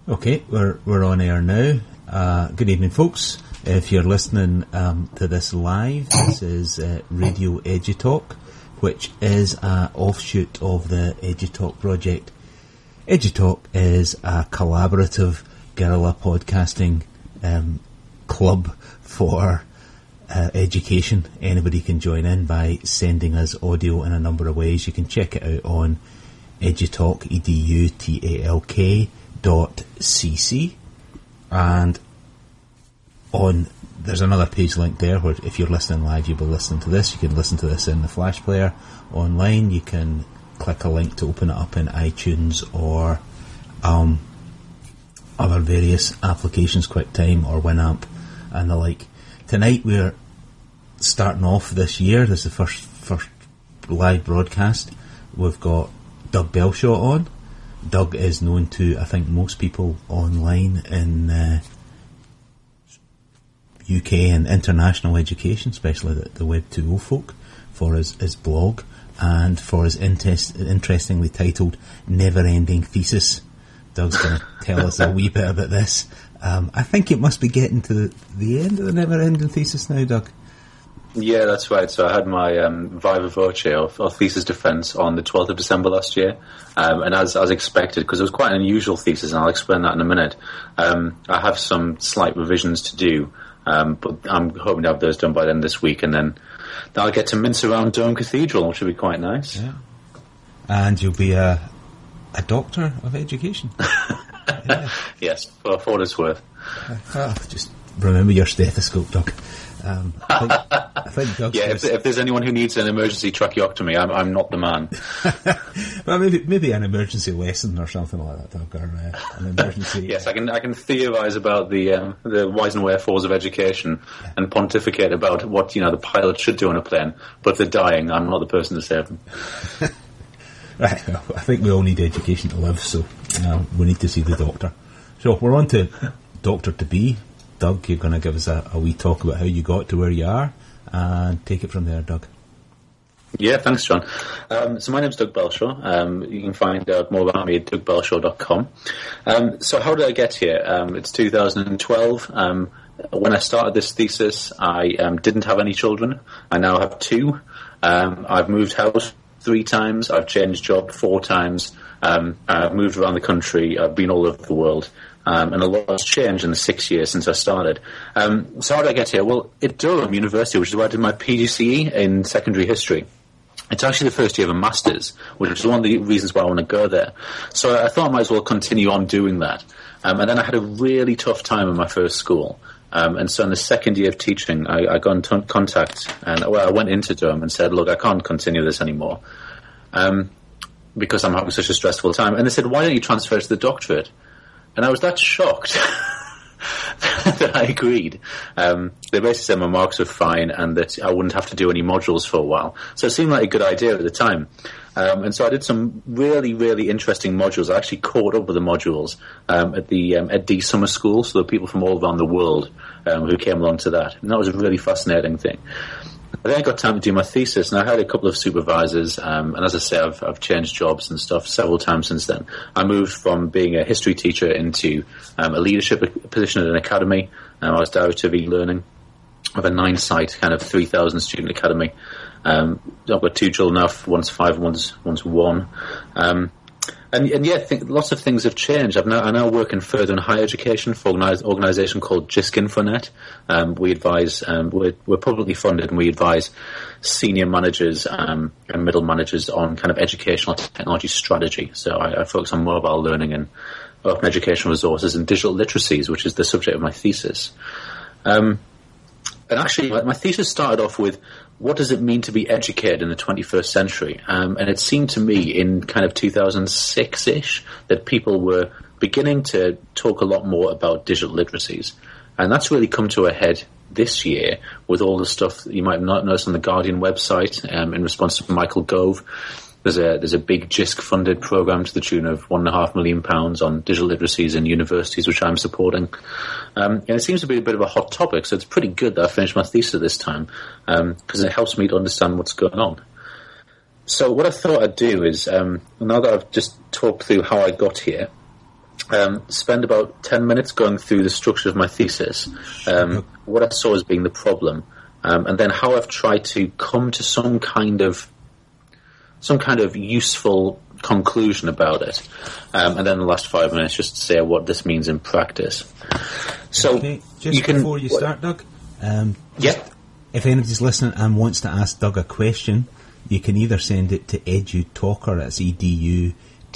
Okay, we're on air now. Good evening, folks. If you're listening to this live, this is Radio EduTalk, which is an offshoot of the EduTalk project. EduTalk is a collaborative guerrilla podcasting club for education. Anybody can join in by sending us audio in a number of ways. You can check it out on EduTalk, edutalk.cc, and there's another page link there where if you're listening live, you'll be listening to this. You can listen to this in the Flash player online. You can click a link to open it up in iTunes or other various applications, QuickTime or Winamp and the like. Tonight we're starting off this year. This is the first live broadcast. We've got Doug Belshaw on. Doug is known to, I think, most people online in UK and international education, especially the Web 2.0 folk, for his blog and for his interestingly titled Never Ending Thesis. Doug's going to tell us a wee bit about this. I think it must be getting to the end of the Never Ending Thesis now, Doug. Yeah, that's right. So I had my viva voce or thesis defence on the 12th of December last year, and as expected, because it was quite an unusual thesis, and I'll explain that in a minute, I have some slight revisions to do, but I'm hoping to have those done by then this week, and then I'll get to mince around Durham Cathedral, which will be quite nice. Yeah. And you'll be a doctor of education. Yeah. Yes, for what it's worth. Just remember your stethoscope, Doug. I think Doug. Yeah, if there's anyone who needs an emergency tracheotomy, I'm not the man. Well, maybe an emergency lesson or something like that, Doug, or an emergency. Yes, I can theorise about the whys and wherefores of education, and pontificate about what the pilot should do on a plane. But if they're dying, I'm not the person to save them. Right, well, I think we all need education to live, so we need to see the doctor. So we're on to Doctor to Be. Doug, you're going to give us a wee talk about how you got to where you are, and take it from there, Doug. Yeah, thanks, John. So my name's Doug Belshaw. You can find out more about me at dougbelshaw.com. So how did I get here? It's 2012. When I started this thesis, I didn't have any children. I now have 2. I've moved house 3 times. I've changed job 4 times. I've moved around the country. I've been all over the world. And a lot has changed in the 6 years since I started. So how did I get here? Well, at Durham University, which is where I did my PGCE in secondary history. It's actually the first year of a master's, which is one of the reasons why I want to go there. So I thought I might as well continue on doing that. And then I had a really tough time in my first school. And so in the second year of teaching, I got in contact, and I went into Durham and said, look, I can't continue this anymore because I'm having such a stressful time. And they said, why don't you transfer to the doctorate? And I was that shocked that I agreed. They basically said my marks were fine and that I wouldn't have to do any modules for a while. So it seemed like a good idea at the time. And so I did some really, really interesting modules. I actually caught up with the modules at the D Summer School, so there were people from all around the world who came along to that. And that was a really fascinating thing. Then I got time to do my thesis, and I had a couple of supervisors, and as I say, I've changed jobs and stuff several times since then. I moved from being a history teacher into a leadership position at an academy. I was director of e-learning of a 9-site, kind of 3,000 student academy. I've got 2 children now, one's 5, one's 1. And yeah, lots of things have changed. I now work in further and higher education for an organisation called JISC Infonet. We advise, we're publicly funded, and we advise senior managers and middle managers on kind of educational technology strategy. So I focus on mobile learning and open educational resources and digital literacies, which is the subject of my thesis. And actually, my thesis started off with, what does it mean to be educated in the 21st century? And it seemed to me in kind of 2006-ish that people were beginning to talk a lot more about digital literacies. And that's really come to a head this year with all the stuff that you might not notice on the Guardian website in response to Michael Gove. There's a big JISC-funded program to the tune of £1.5 million on digital literacies in universities, which I'm supporting. And it seems to be a bit of a hot topic, so it's pretty good that I finished my thesis at this time because it helps me to understand what's going on. So what I thought I'd do is, now that I've just talked through how I got here, spend about 10 minutes going through the structure of my thesis, what I saw as being the problem, and then how I've tried to come to some kind of useful conclusion about it, and then the last 5 minutes just to say what this means in practice. So, okay. Just before you start, Doug, if anybody's listening and wants to ask Doug a question, you can either send it to edutalker, that's EDUTALKR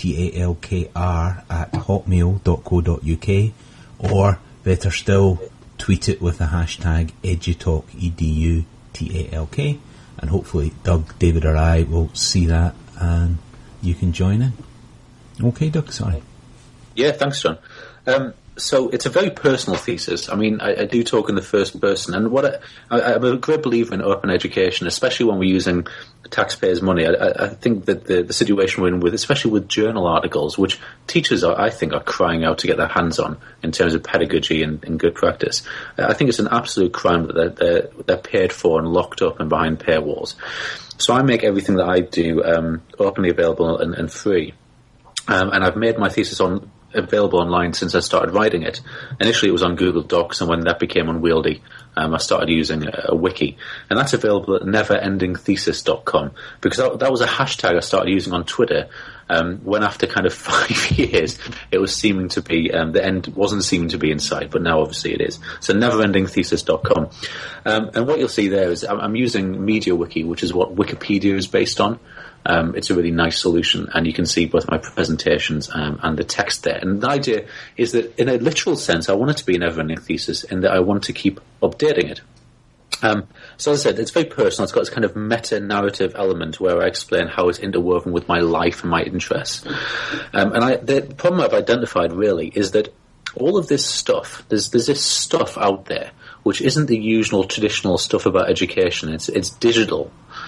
@hotmail.co.uk, or better still, tweet it with the hashtag EduTalk, EDUTALK, and hopefully Doug, David or I will see that and you can join in. Okay, Doug, sorry. Yeah, thanks, John. So it's a very personal thesis. I mean, I do talk in the first person, and I'm a great believer in open education, especially when we're using taxpayers' money. I think that the situation we're in with, especially with journal articles, which teachers I think are crying out to get their hands on in terms of pedagogy and good practice. I think it's an absolute crime that they're paid for and locked up and behind paywalls. So I make everything that I do openly available and free. And I've made my thesis available online since I started writing it. Initially it was on Google Docs, and when that became unwieldy, I started using a wiki. And that's available at neverendingthesis.com, because that was a hashtag I started using on Twitter when after kind of 5 years it was seeming to be, the end wasn't seeming to be in sight, but now obviously it is. So neverendingthesis.com. And what you'll see there is I'm using MediaWiki, which is what Wikipedia is based on. It's a really nice solution, and you can see both my presentations and the text there. And the idea is that, in a literal sense, I want it to be an never-ending thesis, in that I want to keep updating it. So as I said, it's very personal. It's got this kind of meta-narrative element where I explain how it's interwoven with my life and my interests. And the problem I've identified, really, is that all of this stuff, there's this stuff out there which isn't the usual traditional stuff about education. It's digital.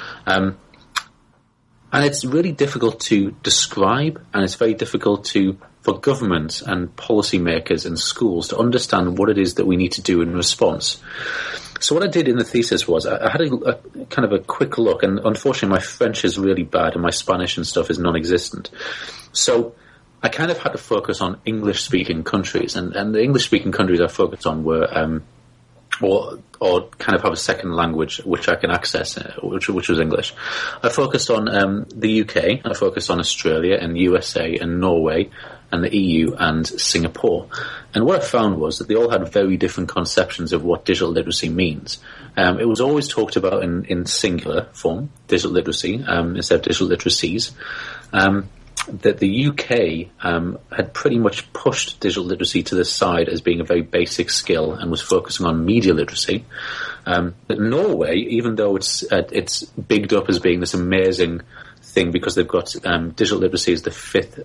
And it's really difficult to describe, and it's very difficult for governments and policymakers and schools to understand what it is that we need to do in response. So what I did in the thesis was I had a kind of a quick look, and unfortunately my French is really bad and my Spanish and stuff is non-existent. So I kind of had to focus on English-speaking countries, and the English-speaking countries I focused on were or kind of have a second language which I can access, which was English. I focused on the UK, I focused on Australia and USA and Norway and the EU and Singapore. And what I found was that they all had very different conceptions of what digital literacy means. It was always talked about in singular form, digital literacy, instead of digital literacies. That the UK had pretty much pushed digital literacy to the side as being a very basic skill and was focusing on media literacy. But Norway, even though it's bigged up as being this amazing thing because they've got digital literacy as the fifth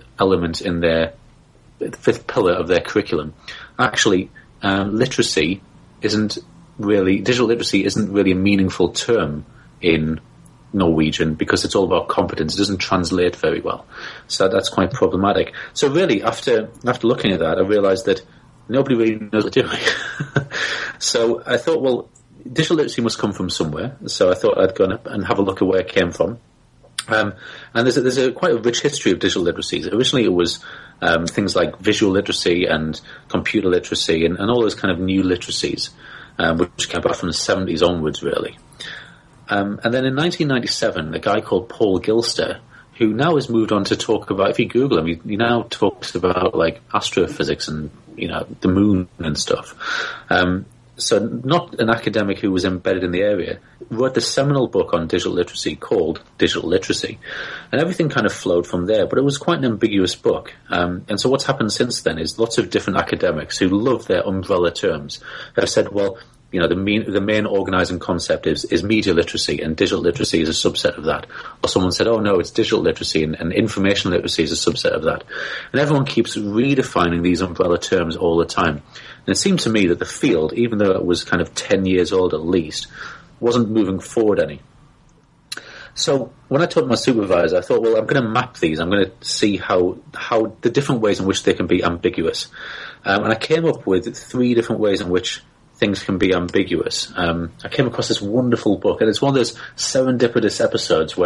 pillar of their curriculum, actually digital literacy isn't really a meaningful term in Norwegian because it's all about competence. It doesn't translate very well. So that's quite problematic. So really, after looking at that, I realized that nobody really knows what they're doing. So I thought, well, digital literacy must come from somewhere. So I thought I'd go and have a look at where it came from. And there's quite a rich history of digital literacies. Originally it was things like visual literacy and computer literacy and all those kind of new literacies, which came about from the 70s onwards, really. And then in 1997, a guy called Paul Gilster, who now has moved on to talk about, if you Google him, he now talks about like astrophysics and, the moon and stuff. So not an academic who was embedded in the area, wrote the seminal book on digital literacy called Digital Literacy. And everything kind of flowed from there, but it was quite an ambiguous book. And so what's happened since then is lots of different academics who love their umbrella terms have said, well, the main organizing concept is media literacy, and digital literacy is a subset of that. Or someone said, oh no, it's digital literacy and information literacy is a subset of that. And everyone keeps redefining these umbrella terms all the time. And it seemed to me that the field, even though it was kind of 10 years old at least, wasn't moving forward any. So when I talked to my supervisor, I thought, well, I'm going to map these. I'm going to see how the different ways in which they can be ambiguous. And I came up with 3 different ways in which things can be ambiguous. I came across this wonderful book, and it's one of those serendipitous episodes where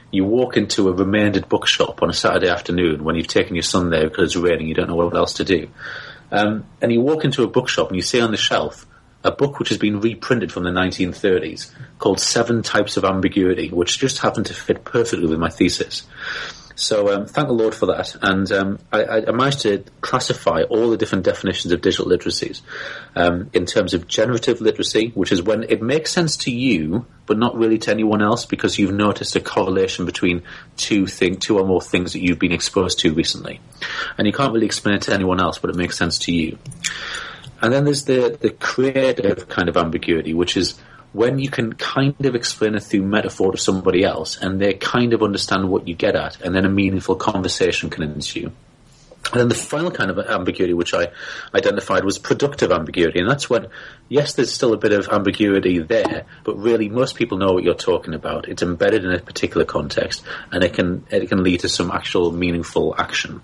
you walk into a remaindered bookshop on a Saturday afternoon when you've taken your son there because it's raining, you don't know what else to do. And you walk into a bookshop and you see on the shelf a book which has been reprinted from the 1930s called 7 Types of Ambiguity, which just happened to fit perfectly with my thesis. So thank the Lord for that. And I managed to classify all the different definitions of digital literacies in terms of generative literacy, which is when it makes sense to you, but not really to anyone else because you've noticed a correlation between two or more things that you've been exposed to recently. And you can't really explain it to anyone else, but it makes sense to you. And then there's the creative kind of ambiguity, which is when you can kind of explain it through metaphor to somebody else and they kind of understand what you get at, and then a meaningful conversation can ensue. And then the final kind of ambiguity which I identified was productive ambiguity, and that's when, yes, there's still a bit of ambiguity there, but really most people know what you're talking about. It's embedded in a particular context, and it can lead to some actual meaningful action.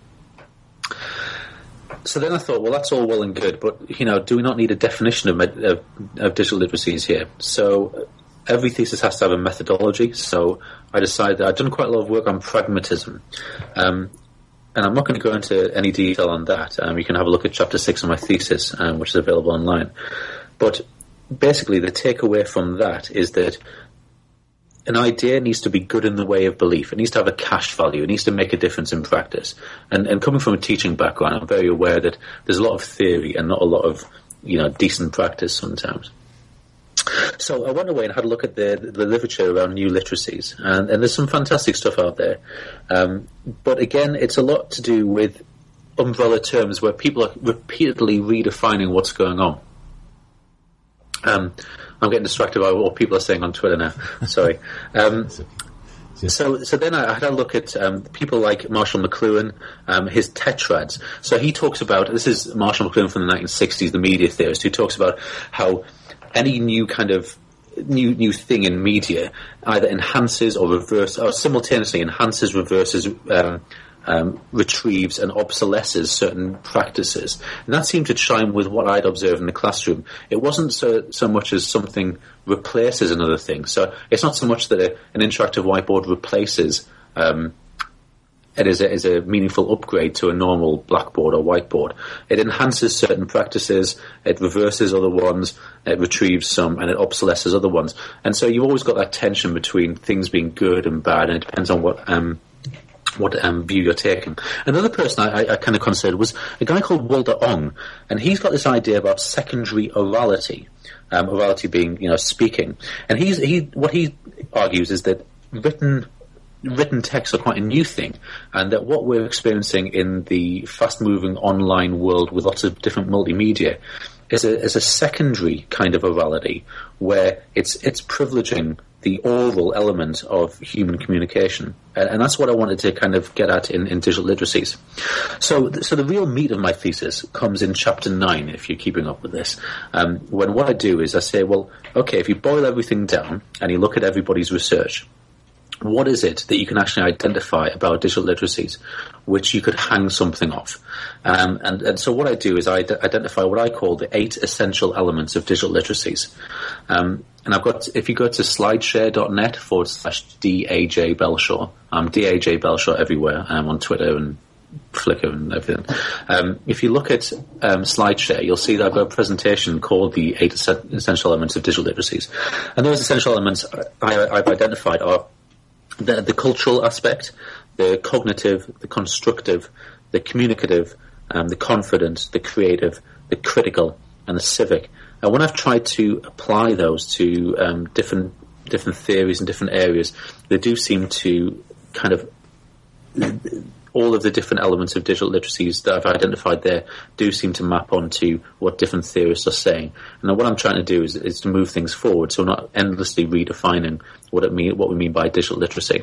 So then I thought, well, that's all well and good, but, do we not need a definition of digital literacies here? So every thesis has to have a methodology, so I decided that I'd done quite a lot of work on pragmatism. And I'm not going to go into any detail on that. You can have a look at chapter 6 of my thesis, which is available online. But basically the takeaway from that is that an idea needs to be good in the way of belief. It needs to have a cash value. It needs to make a difference in practice. And coming from a teaching background, I'm very aware that there's a lot of theory and not a lot of, decent practice sometimes. So I went away and had a look at the literature around new literacies. And there's some fantastic stuff out there. But again, it's a lot to do with umbrella terms where people are repeatedly redefining what's going on. I'm getting distracted by what people are saying on Twitter now. Sorry. So then I had a look at people like Marshall McLuhan, his tetrads. So he talks about, this is Marshall McLuhan from the 1960s, the media theorist, who talks about how any new kind of new thing in media either enhances or simultaneously enhances, reverses, retrieves and obsolesces certain practices. And that seemed to chime with what I'd observed in the classroom. It wasn't so much as something replaces another thing. So it's not so much that an interactive whiteboard replaces it is a meaningful upgrade to a normal blackboard or whiteboard. It enhances certain practices, it reverses other ones, it retrieves some, and it obsolesces other ones. And so you've always got that tension between things being good and bad, and it depends on what view you're taking. Another person I kind of considered was a guy called Walter Ong, and he's got this idea about secondary orality, orality being, speaking. And what he argues is that written texts are quite a new thing, and that what we're experiencing in the fast-moving online world with lots of different multimedia is a secondary kind of orality, where it's privileging the oral element of human communication. And that's what I wanted to kind of get at in digital literacies. So the real meat of my thesis comes in chapter 9, if you're keeping up with this. When what I do is I say, well, okay, if you boil everything down and you look at everybody's research, what is it that you can actually identify about digital literacies which you could hang something off? And so what I do is I identify what I call the 8 essential elements of digital literacies. And I've got, if you go to slideshare.net/DAJ Belshaw, I'm DAJ Belshaw everywhere. I'm on Twitter and Flickr and everything. If you look at SlideShare, you'll see that I've got a presentation called the 8 essential elements of digital literacies. And those essential elements I've identified are the cultural aspect, the cognitive, the constructive, the communicative, the confident, the creative, the critical, and the civic. And when I've tried to apply those to different theories and different areas, they do seem to kind of, all of the different elements of digital literacies that I've identified there do seem to map onto what different theorists are saying. And what I'm trying to do is to move things forward, so we're not endlessly redefining what we mean by digital literacy.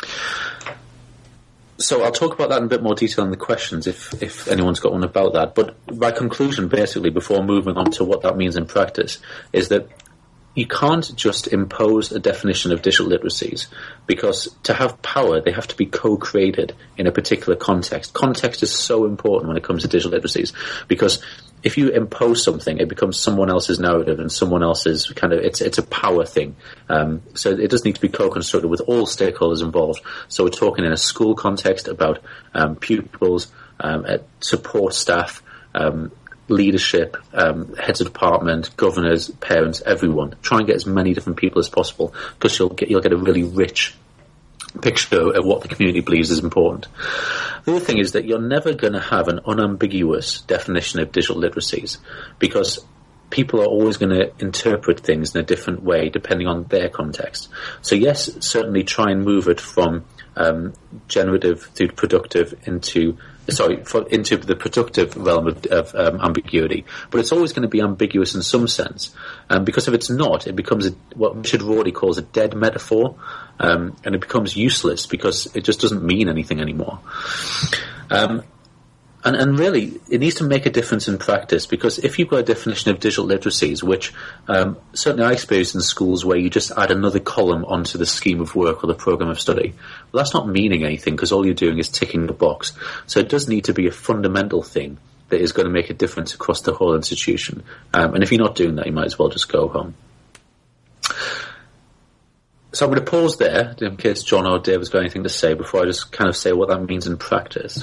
So I'll talk about that in a bit more detail in the questions if anyone's got one about that. But my conclusion, basically, before moving on to what that means in practice, is that you can't just impose a definition of digital literacies, because to have power, they have to be co-created in a particular context. Context is so important when it comes to digital literacies, because if you impose something, it becomes someone else's narrative and someone else's it's a power thing. So it does need to be co-constructed with all stakeholders involved. So we're talking in a school context about pupils, support staff, leadership, heads of department, governors, parents, everyone. Try and get as many different people as possible, because you'll get a really rich picture of what the community believes is important. The other thing is that you're never going to have an unambiguous definition of digital literacies, because people are always going to interpret things in a different way depending on their context. So yes, certainly try and move it from generative through productive into the productive realm of ambiguity. But it's always going to be ambiguous in some sense, because if it's not, it becomes what Richard Rorty calls a dead metaphor, and it becomes useless because it just doesn't mean anything anymore. And really, it needs to make a difference in practice, because if you've got a definition of digital literacies, which certainly I experienced in schools where you just add another column onto the scheme of work or the program of study, well, that's not meaning anything, because all you're doing is ticking the box. So it does need to be a fundamental thing that is going to make a difference across the whole institution. And if you're not doing that, you might as well just go home. So I'm going to pause there in case John or David's got anything to say before I just kind of say what that means in practice.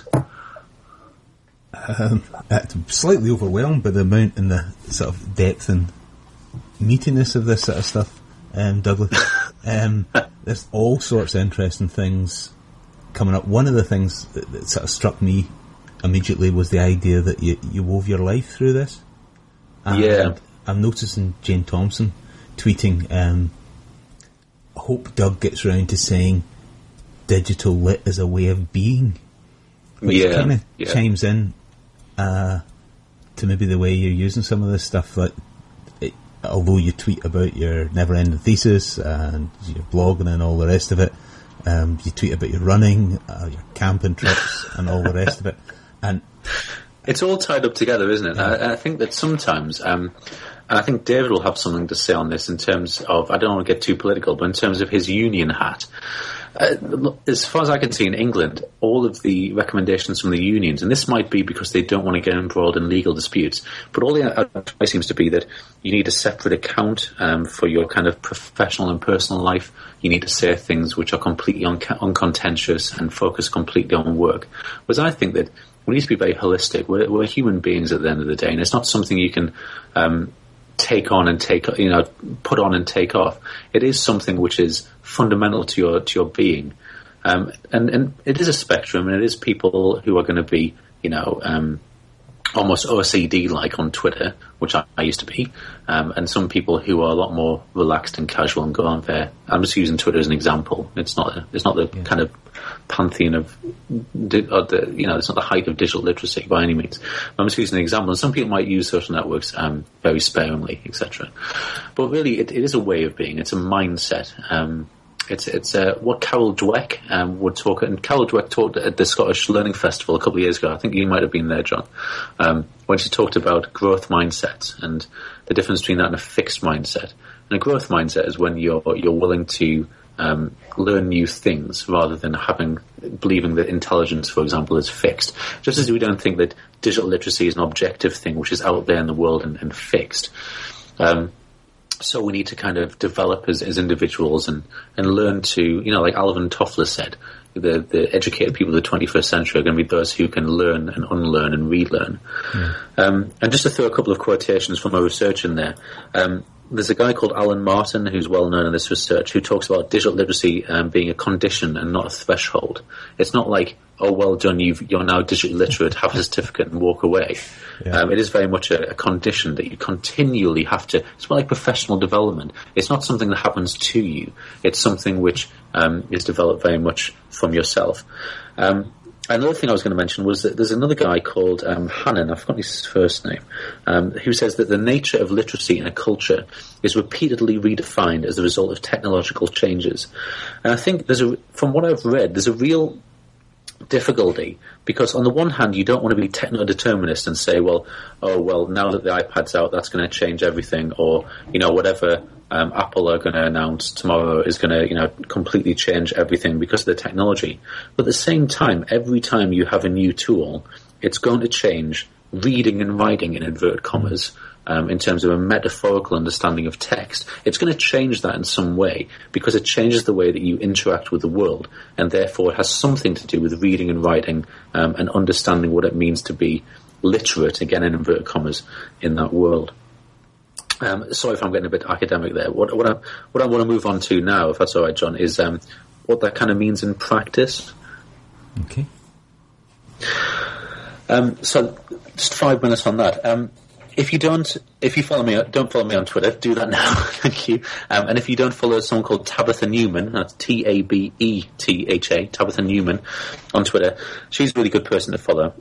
Slightly overwhelmed by the amount and the sort of depth and meatiness of this sort of stuff, Douglas. There's all sorts of interesting things coming up. One of the things that sort of struck me immediately was the idea that you wove your life through this. And I'm noticing Jane Thompson tweeting, I hope Doug gets round to saying digital lit is a way of being. Which kind of chimes in to maybe the way you're using some of this stuff. Like, although you tweet about your never-ending thesis and your blogging and all the rest of it, you tweet about your running, your camping trips and all the rest of it. And it's all tied up together, isn't it? I think that sometimes, and I think David will have something to say on this in terms of, I don't want to get too political, but in terms of his union hat. As far as I can see in England, all of the recommendations from the unions, and this might be because they don't want to get embroiled in legal disputes, but all the advice seems to be that you need a separate account for your kind of professional and personal life. You need to say things which are completely uncontentious and focus completely on work. Whereas I think that we need to be very holistic. We're human beings at the end of the day, and it's not something you can take on and put on and take off. It is something which is fundamental to your being, and it is a spectrum, and it is people who are going to be, almost OCD-like on Twitter, which I used to be, and some people who are a lot more relaxed and casual and go on there. I'm just using Twitter as an example. It's not the kind of pantheon of, it's not the height of digital literacy by any means. I'm just using an example. And some people might use social networks very sparingly, etc. But really, it is a way of being. It's a mindset. It's what Carol Dweck would talk, and Carol Dweck talked at the Scottish Learning Festival a couple of years ago. I think you might have been there, John, when she talked about growth mindsets and the difference between that and a fixed mindset. And a growth mindset is when you're willing to learn new things rather than believing that intelligence, for example, is fixed. Just as we don't think that digital literacy is an objective thing which is out there in the world and fixed. So we need to kind of develop as individuals and learn to, like Alvin Toffler said, the educated people of the 21st century are going to be those who can learn and unlearn and relearn. And just to throw a couple of quotations from my research in there, there's a guy called Alan Martin who's well known in this research who talks about digital literacy being a condition and not a threshold. It's not like, oh, well done, you're now digitally literate, have a certificate and walk away. It is very much a condition that you continually have to. It's more like professional development. It's not something that happens to you. It's something which is developed very much from yourself. Another thing I was going to mention was that there's another guy called Hannon, I've forgotten his first name, who says that the nature of literacy in a culture is repeatedly redefined as a result of technological changes. And I think from what I've read, there's a real difficulty, because on the one hand you don't want to be techno-determinist and say, well, now that the iPad's out, that's going to change everything, or whatever Apple are going to announce tomorrow is going to completely change everything because of the technology. But at the same time, every time you have a new tool, it's going to change reading and writing, in inverted commas, in terms of a metaphorical understanding of text. It's going to change that in some way, because it changes the way that you interact with the world, and therefore it has something to do with reading and writing, and understanding what it means to be literate, again in inverted commas, in that world. Sorry if I'm getting a bit academic there. What I want to move on to now, if that's all right, John, is what that kind of means in practice. Okay. So just 5 minutes on that. If you follow me, don't follow me on Twitter. Do that now, thank you. And if you don't follow someone called Tabitha Newman, that's Tabetha, Tabitha Newman, on Twitter, she's a really good person to follow.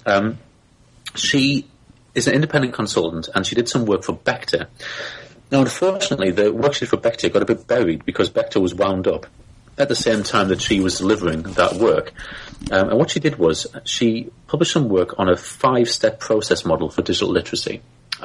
She is an independent consultant, and she did some work for Bector. Now, unfortunately, the work she did for Bector got a bit buried because Bector was wound up at the same time that she was delivering that work. And what she did was she published some work on a 5-step process model for digital literacy.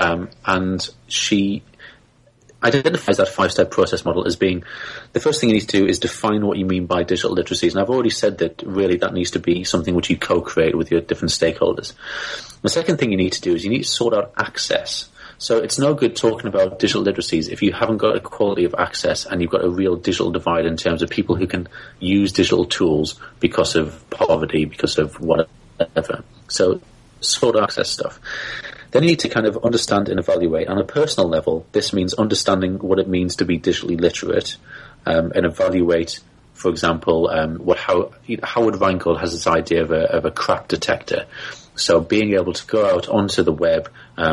And she identifies that 5-step process model as being, the first thing you need to do is define what you mean by digital literacies. And I've already said that really that needs to be something which you co-create with your different stakeholders. The second thing you need to do is you need to sort out access. So it's no good talking about digital literacies if you haven't got a quality of access and you've got a real digital divide in terms of people who can use digital tools because of poverty, because of whatever. So sort of access stuff. Then you need to kind of understand and evaluate. On a personal level, this means understanding what it means to be digitally literate, and evaluate, for example, Howard Rheingold has this idea of a crack detector. So being able to go out onto the web,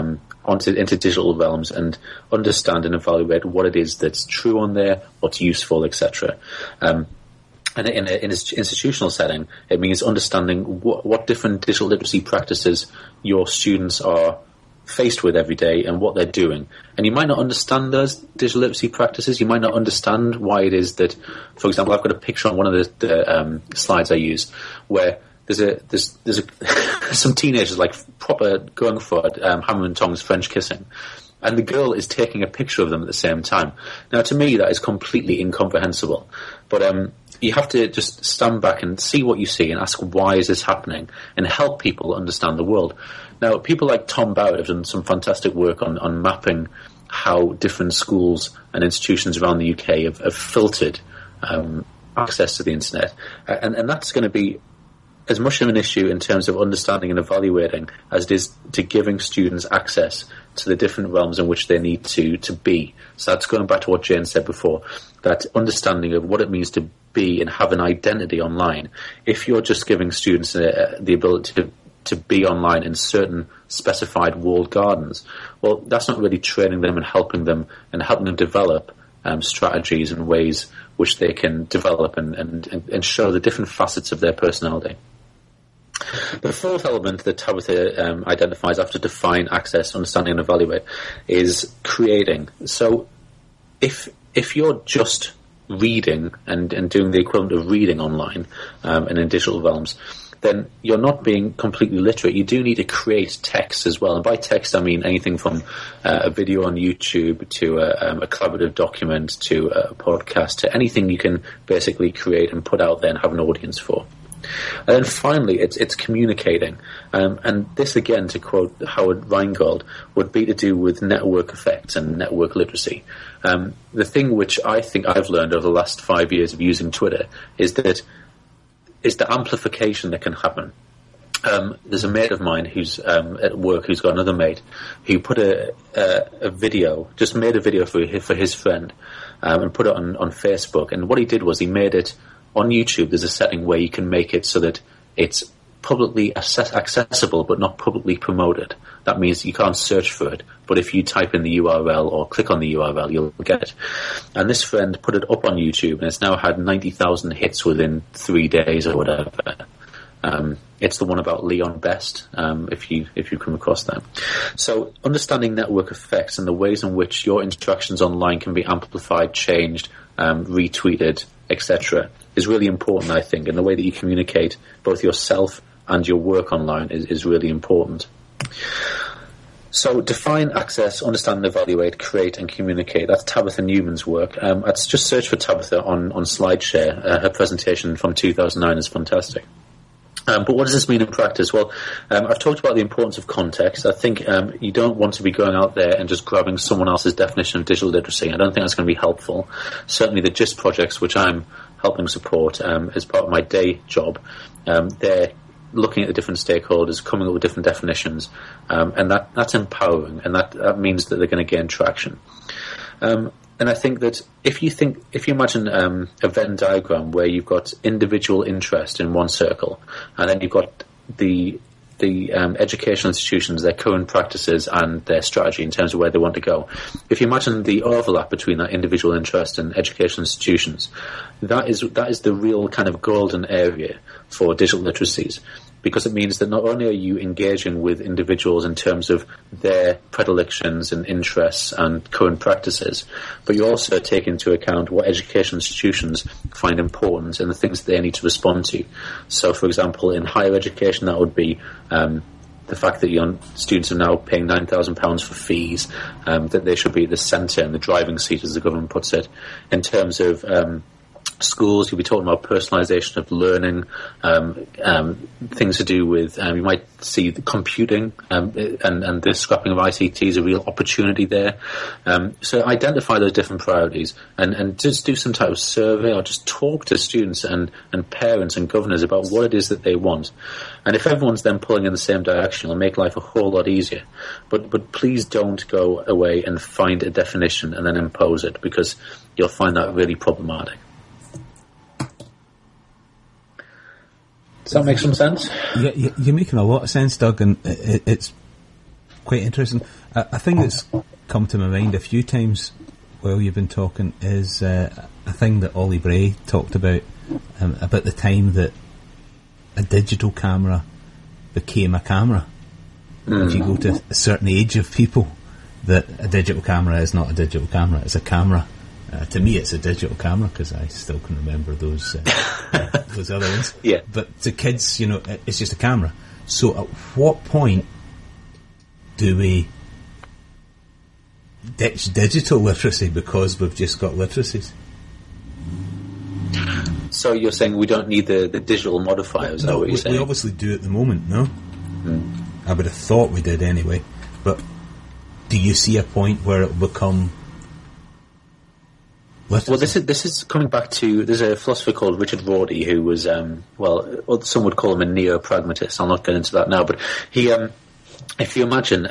into digital realms and understand and evaluate what it is that's true on there, what's useful, etc. And in an institutional setting, it means understanding what different digital literacy practices your students are faced with every day and what they're doing. And you might not understand those digital literacy practices. You might not understand why it is that, for example, I've got a picture on one of the slides I use where there's some teenagers like proper going for it, hammer and tongs, French kissing. And the girl is taking a picture of them at the same time. Now, to me, that is completely incomprehensible. But you have to just stand back and see what you see and ask, why is this happening? And help people understand the world. Now, people like Tom Bauer have done some fantastic work on mapping how different schools and institutions around the UK have filtered access to the internet. And that's going to be as much of an issue in terms of understanding and evaluating as it is to giving students access to the different realms in which they need to be. So that's going back to what Jane said before, that understanding of what it means to be and have an identity online. If you're just giving students the ability to be online in certain specified walled gardens, well, that's not really training them and helping them develop strategies and ways which they can develop and show the different facets of their personality. The fourth element that Tabitha identifies after define, access, understanding and evaluate is creating. So if you're just reading and doing the equivalent of reading online and in digital realms, then you're not being completely literate. You do need to create text as well. And by text, I mean anything from a video on YouTube to a collaborative document to a podcast to anything you can basically create and put out there and have an audience for. And then finally, it's communicating. And this, again, to quote Howard Rheingold, would be to do with network effects and network literacy. The thing which I think I've learned over the last 5 years of using Twitter is the amplification that can happen. There's a mate of mine who's at work who's got another mate who put a video, just made a video for his friend and put it on Facebook. And what he did was he made it on YouTube. There's a setting where you can make it so that it's publicly accessible but not publicly promoted. That means you can't search for it, but if you type in the URL or click on the URL, you'll get it. And this friend put it up on YouTube, and it's now had 90,000 hits within 3 days or whatever. It's the one about Leon Best, if you come across that. So understanding network effects and the ways in which your interactions online can be amplified, changed, retweeted, etc., is really important, I think, and the way that you communicate both yourself and your work online is really important. So define, access, understand and evaluate, create and communicate. That's Tabitha Newman's work. I'd just search for Tabitha on SlideShare. Her presentation from 2009 is fantastic. But what does this mean in practice? Well, I've talked about the importance of context. I think you don't want to be going out there and just grabbing someone else's definition of digital literacy. I don't think that's going to be helpful. Certainly the GIST projects, which I'm helping support as part of my day job, they're looking at the different stakeholders, coming up with different definitions, and that's empowering, and that means that they're going to gain traction. And I think that if you imagine a Venn diagram where you've got individual interest in one circle, and then you've got the educational institutions, their current practices and their strategy in terms of where they want to go. If you imagine the overlap between that individual interest and educational institutions, that is the real kind of golden area for digital literacies. Because it means that not only are you engaging with individuals in terms of their predilections and interests and current practices, but you also take into account what education institutions find important and the things that they need to respond to. So, for example, in higher education, that would be the fact that students are now paying £9,000 for fees, that they should be at the centre and the driving seat, as the government puts it. In terms of schools, you'll be talking about personalisation of learning, things to do with, you might see the computing and the scrapping of ICT is a real opportunity there. So identify those different priorities and just do some type of survey or just talk to students and parents and governors about what it is that they want. And if everyone's then pulling in the same direction, it'll make life a whole lot easier. But please don't go away and find a definition and then impose it, because you'll find that really problematic. Does that make some sense? Yeah, you're making a lot of sense, Doug, and it's quite interesting. A thing that's come to my mind a few times while you've been talking is a thing that Ollie Bray talked about the time that a digital camera became a camera. If you go to a certain age of people, that a digital camera is not a digital camera, it's a camera. To me, it's a digital camera because I still can remember those those other ones. Yeah. But to kids, it's just a camera. So, at what point do we ditch digital literacy because we've just got literacies? So you're saying we don't need the digital modifiers? Is that what you're saying? We obviously do at the moment. No, I would have thought we did anyway. But do you see a point where it will become? Well, this is coming back to, there's a philosopher called Richard Rorty who was, some would call him a neo-pragmatist. I'll not get into that now, but he, if you imagine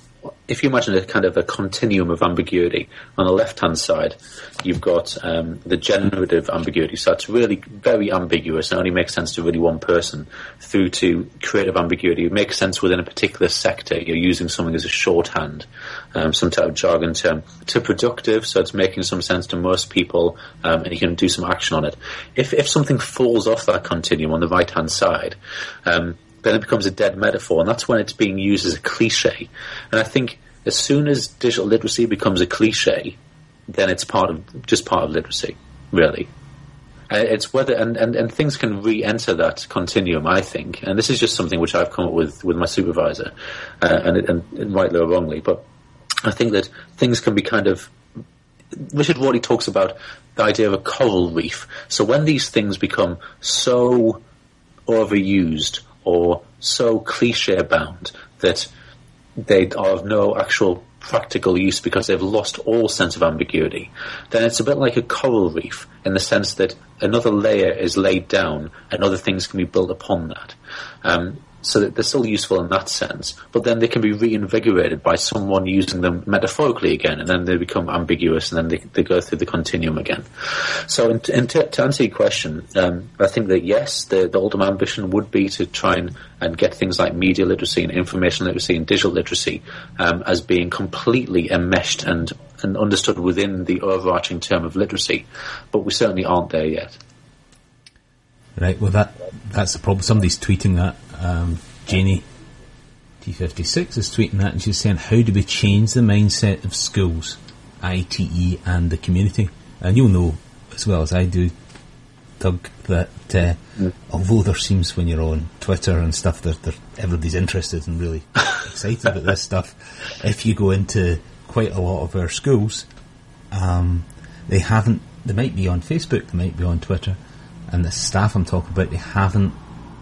a kind of a continuum of ambiguity, on the left-hand side, you've got the generative ambiguity, so it's really very ambiguous and only makes sense to really one person, through to creative ambiguity. It makes sense within a particular sector. You're using something as a shorthand, some type of jargon term, to productive, so it's making some sense to most people, and you can do some action on it. If something falls off that continuum on the right-hand side, then it becomes a dead metaphor, and that's when it's being used as a cliche. And I think as soon as digital literacy becomes a cliche, then it's part of literacy, really. It's whether and things can re-enter that continuum, I think. And this is just something which I've come up with my supervisor, and rightly or wrongly. But I think that things can be kind of. Richard Rorty talks about the idea of a coral reef. So when these things become so overused or so cliche-bound that they are of no actual practical use because they've lost all sense of ambiguity, then it's a bit like a coral reef in the sense that another layer is laid down and other things can be built upon that. So that they're still useful in that sense, but then they can be reinvigorated by someone using them metaphorically again, and then they become ambiguous, and then they go through the continuum again. So to answer your question, I think that yes, the ultimate ambition would be to try and get things like media literacy and information literacy and digital literacy as being completely enmeshed and understood within the overarching term of literacy, but we certainly aren't there yet. Right, well that's the problem. Somebody's tweeting that. Janie T56 is tweeting that, and she's saying, how do we change the mindset of schools, ITE and the community? And you'll know as well as I do, Doug, that although there seems when you're on Twitter and stuff, everybody's interested and really excited about this stuff. If you go into quite a lot of our schools, they might be on Facebook, they might be on Twitter, and the staff I'm talking about, they haven't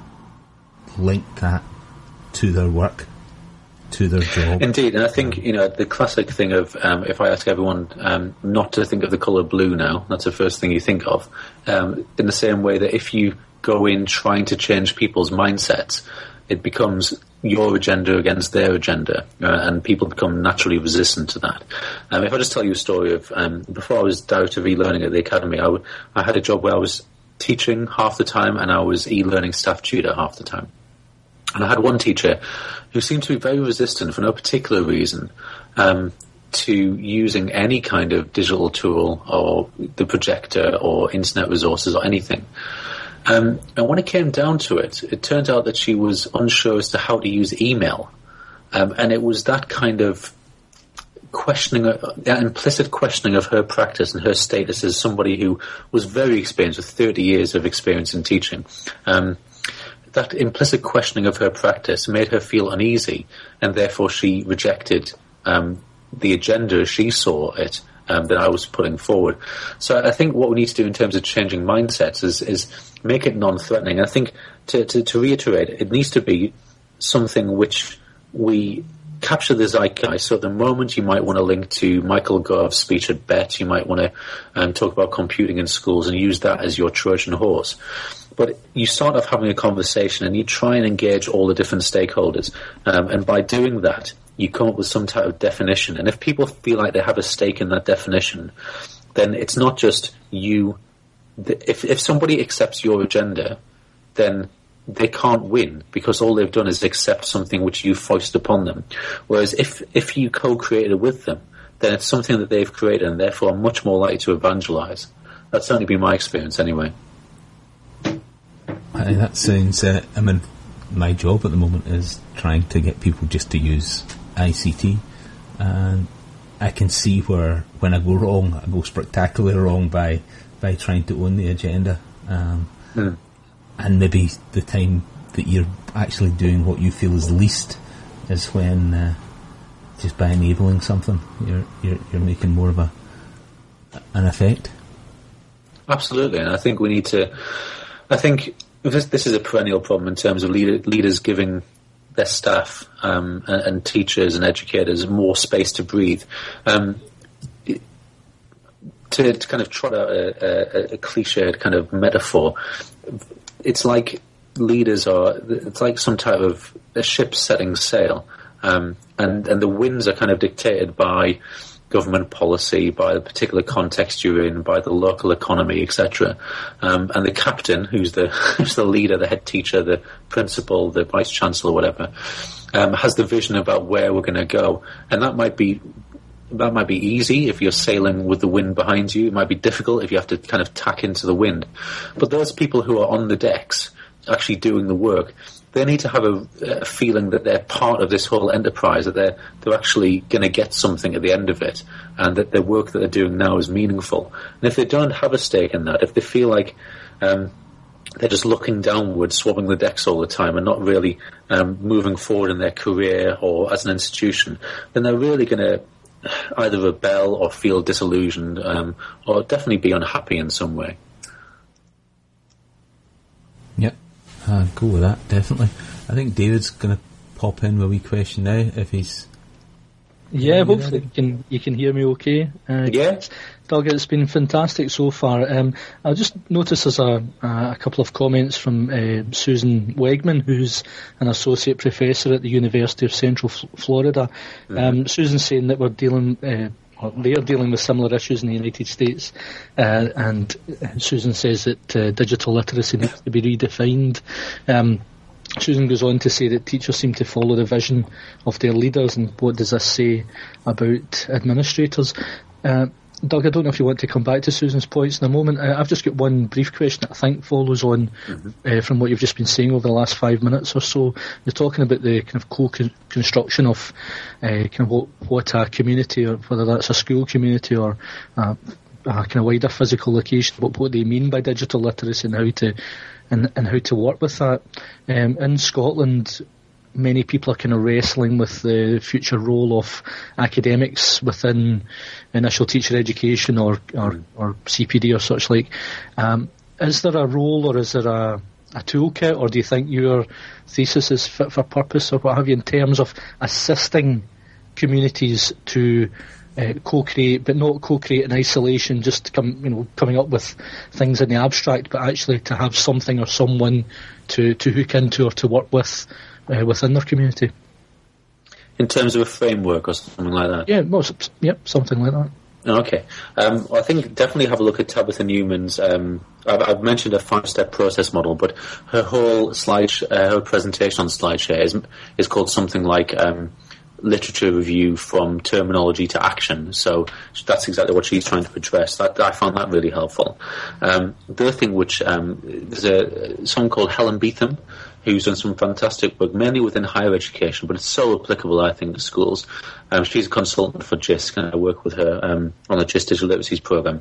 linked that to their work, to their job. Indeed, and I think the classic thing of if I ask everyone not to think of the colour blue now, that's the first thing you think of. In the same way that if you go in trying to change people's mindsets, it becomes your agenda against their agenda, and people become naturally resistant to that. If I just tell you a story of before I was Director of E-Learning at the Academy, I had a job where I was teaching half the time and I was e-learning staff tutor half the time. And I had one teacher who seemed to be very resistant for no particular reason to using any kind of digital tool or the projector or internet resources or anything. And when it came down to it, it turned out that she was unsure as to how to use email. And it was that kind of questioning, that implicit questioning of her practice and her status as somebody who was very experienced with 30 years of experience in teaching. That implicit questioning of her practice made her feel uneasy, and therefore she rejected the agenda as she saw it that I was putting forward. So I think what we need to do in terms of changing mindsets is make it non-threatening. I think to reiterate, it needs to be something which we capture the zeitgeist. So at the moment you might want to link to Michael Gove's speech at BET, you might want to talk about computing in schools and use that as your Trojan horse. But you start off having a conversation and you try and engage all the different stakeholders. And by doing that, you come up with some type of definition. And if people feel like they have a stake in that definition, then it's not just you. If somebody accepts your agenda, then they can't win because all they've done is accept something which you foist upon them. Whereas if you co-created with them, then it's something that they've created and therefore are much more likely to evangelize. That's certainly been my experience anyway. That sounds, my job at the moment is trying to get people just to use ICT, and I can see where when I go wrong, I go spectacularly wrong by trying to own the agenda, and maybe the time that you're actually doing what you feel is least is when just by enabling something you're making more of an effect. Absolutely, and I think we need to. I think this is a perennial problem in terms of leaders giving their staff and teachers and educators more space to breathe. To kind of trot out a cliched kind of metaphor, it's like it's like some type of a ship setting sail, and the winds are kind of dictated by government policy, by the particular context you're in, by the local economy, etc. And the captain, who's the leader, the head teacher, the principal, the vice chancellor, whatever, has the vision about where we're going to go. And that might be easy if you're sailing with the wind behind you. It might be difficult if you have to kind of tack into the wind. But those people who are on the decks actually doing the work, they need to have a feeling that they're part of this whole enterprise, that they're actually going to get something at the end of it, and that their work that they're doing now is meaningful. And if they don't have a stake in that, if they feel like they're just looking downwards, swabbing the decks all the time, and not really moving forward in their career or as an institution, then they're really going to either rebel or feel disillusioned, or definitely be unhappy in some way. Yep. Go with that, definitely. I think David's going to pop in with a wee question now, if he's... Yeah, hopefully you can hear me okay. Yeah. Doug, it's been fantastic so far. I just noticed there's a couple of comments from Susan Wegman, who's an associate professor at the University of Central Florida. Susan's saying that they're dealing with similar issues in the United States, and Susan says that digital literacy needs to be redefined. Susan goes on to say that teachers seem to follow the vision of their leaders, and what does this say about administrators? Doug, I don't know if you want to come back to Susan's points in a moment. I've just got one brief question that I think follows on from what you've just been saying over the last 5 minutes or so. You're talking about the kind of co-construction of kind of what a community, or whether that's a school community or kind of wider physical location, but what they mean by digital literacy and how to work with that. In Scotland, many people are kind of wrestling with the future role of academics within initial teacher education or CPD or such like. Is there a role, or is there a toolkit, or do you think your thesis is fit for purpose, or what have you, in terms of assisting communities to co-create, but not co-create in isolation, just coming up with things in the abstract, but actually to have something or someone to hook into or to work with within their community? In terms of a framework or something like that? Yeah, something like that. Okay. I think definitely have a look at Tabitha Newman's. I've mentioned a 5-step process model, but her whole her presentation on SlideShare is called something like literature review from terminology to action. So that's exactly what she's trying to address. I found that really helpful. The other thing, which there's someone called Helen Beetham, who's done some fantastic work, mainly within higher education, but it's so applicable, I think, to schools. She's a consultant for JISC, and I work with her on the JISC Digital Literacies program.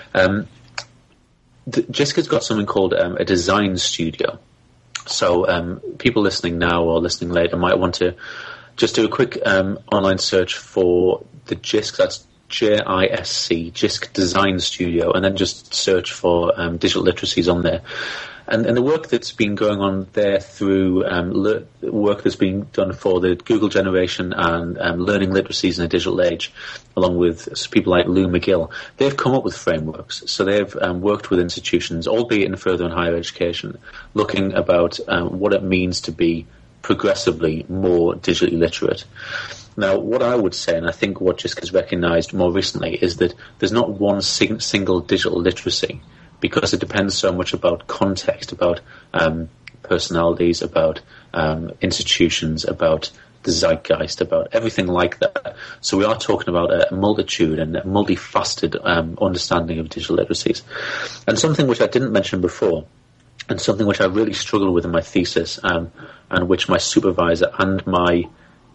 JISC has got something called a design studio. So people listening now or listening later might want to just do a quick online search for the JISC, that's JISC, JISC Design Studio, and then just search for digital literacies on there. And the work that's been going on there through work that's been done for the Google generation and learning literacies in a digital age, along with people like Lou McGill, they've come up with frameworks. So they've worked with institutions, albeit in further and higher education, looking about what it means to be progressively more digitally literate. Now, what I would say, and I think what JISC has recognised more recently, is that there's not one single digital literacy, because it depends so much about context, about personalities, about institutions, about the zeitgeist, about everything like that. So we are talking about a multitude and a multifaceted understanding of digital literacies. And something which I didn't mention before, and something which I really struggled with in my thesis, and which my supervisor and my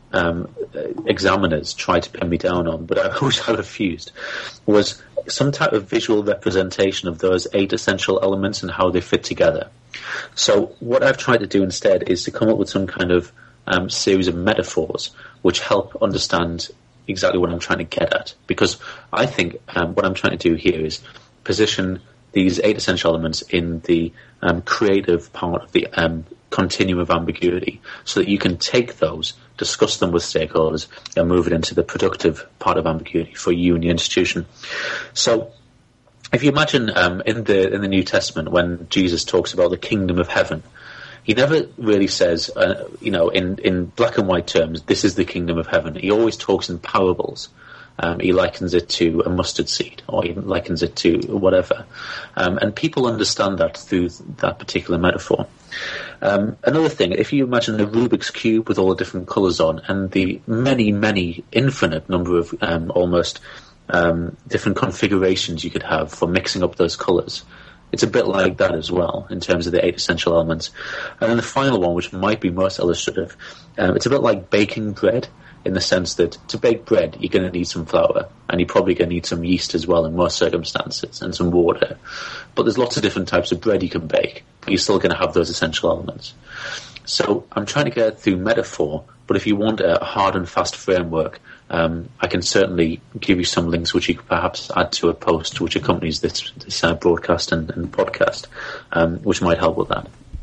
examiners tried to pin me down on, but I refused, was some type of visual representation of those 8 essential elements and how they fit together. So what I've tried to do instead is to come up with some kind of series of metaphors which help understand exactly what I'm trying to get at. Because I think what I'm trying to do here is position these 8 essential elements in the creative part of the continuum of ambiguity, so that you can take those, discuss them with stakeholders, and move it into the productive part of ambiguity for you and your institution. So if you imagine in the New Testament, when Jesus talks about the kingdom of heaven, he never really says, in black and white terms, this is the kingdom of heaven. He always talks in parables. He likens it to a mustard seed, or he likens it to whatever. And people understand that through that particular metaphor. Another thing, if you imagine a Rubik's Cube with all the different colours on, and the many, infinite number of almost different configurations you could have for mixing up those colours, it's a bit like that as well, in terms of the 8 essential elements. And then the final one, which might be most illustrative, it's a bit like baking bread, in the sense that to bake bread, you're going to need some flour, and you're probably going to need some yeast as well in most circumstances, and some water. But there's lots of different types of bread you can bake, but you're still going to have those essential elements. So I'm trying to get through metaphor, but if you want a hard and fast framework, I can certainly give you some links which you could perhaps add to a post which accompanies this broadcast and podcast, which might help with that.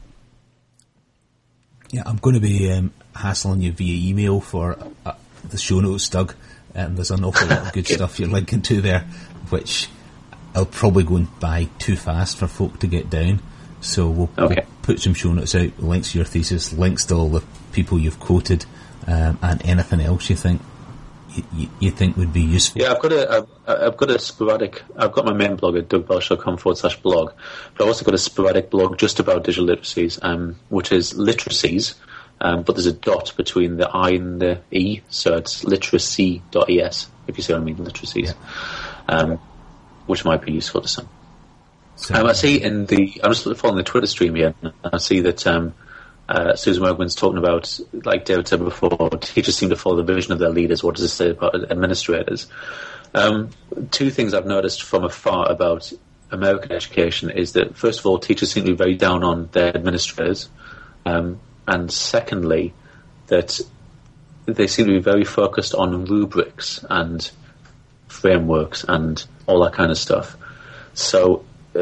Yeah, I'm going to be hassling you via email for the show notes, Doug. There's an awful lot of good stuff you're linking to there, which I'll probably go and buy too fast for folk to get down. So we'll put some show notes out, links to your thesis, links to all the people you've quoted, and anything else you think would be useful. Yeah, I've got a sporadic. I've got my main blog at dougbelshaw.com/blog, but I've also got a sporadic blog just about digital literacies, which is literacies, but there's a dot between the I and the E, so it's literacy.es, if you see what I mean, literacies, which might be useful to some. I see I'm just following the Twitter stream here, and I see that Susan Wergman's talking about, like David said before, teachers seem to follow the vision of their leaders. What does it say about administrators? Two things I've noticed from afar about American education is that, first of all, teachers seem to be very down on their administrators, and secondly, that they seem to be very focused on rubrics and frameworks and all that kind of stuff. So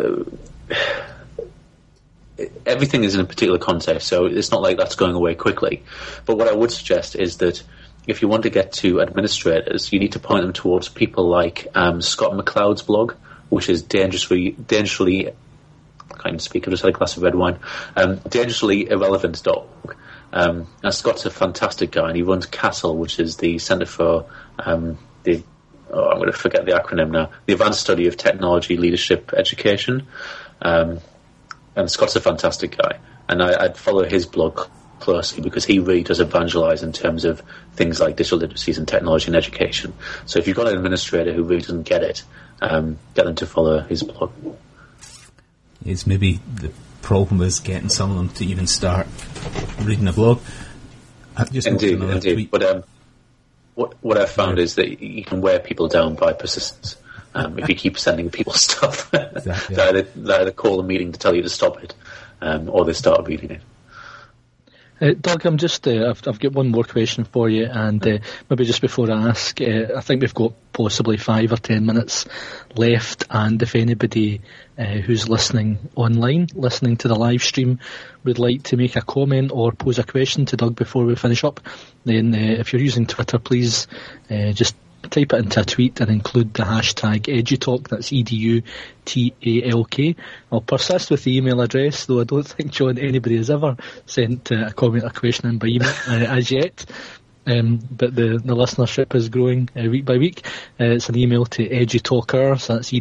everything is in a particular context, so it's not like that's going away quickly. But what I would suggest is that if you want to get to administrators, you need to point them towards people like Scott McCloud's blog, which is dangerously I can't even speak, I just had a glass of red wine, dangerouslyirrelevant.org. And Scott's a fantastic guy, and he runs CASTLE, which is the Centre for I'm going to forget the acronym now, the Advanced Study of Technology, Leadership, Education. And Scott's a fantastic guy, and I'd follow his blog closely because he really does evangelise in terms of things like digital literacies and technology and education. So if you've got an administrator who really doesn't get it, get them to follow his blog. It's maybe the problem is getting some of them to even start reading a blog. I've just indeed. Tweet. But what I've found is that you can wear people down by persistence. If you keep sending people stuff, exactly. they either call a meeting to tell you to stop it, or they start reading it. Doug, I'm just I've got one more question for you, and maybe just before I ask, I think we've got possibly 5 or 10 minutes left, and if anybody who's listening online, listening to the live stream, would like to make a comment or pose a question to Doug before we finish up, then if you're using Twitter, please just type it into a tweet and include the hashtag EduTalk, that's EDUTALK. I'll persist with the email address, though I don't think, John, anybody has ever sent a comment or question in by email as yet. But the listenership is growing week by week. It's an email to EduTalker, so that's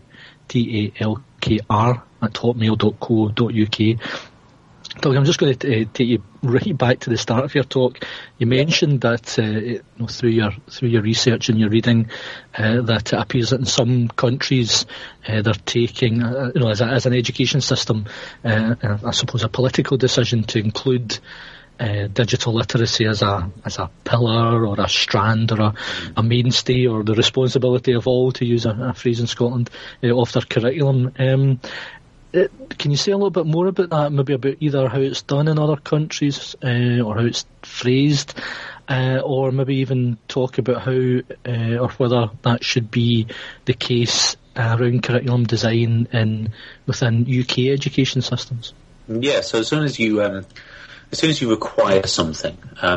EDUTALKR at hotmail.co.uk. Doug, I'm just going to take you right back to the start of your talk. You mentioned that through your research and your reading, that it appears that in some countries they're taking, as an education system, I suppose a political decision to include digital literacy as a pillar or a strand or a mainstay, or the responsibility of all, to use a phrase in Scotland, of their curriculum. Can you say a little bit more about that, maybe about either how it's done in other countries or how it's phrased, or maybe even talk about how or whether that should be the case around curriculum design within UK education systems? Yeah, so as soon as you require something,